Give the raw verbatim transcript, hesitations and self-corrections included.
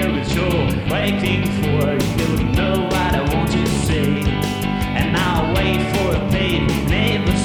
here is you're waiting for. You know what I want to say, and I'll wait for a pain never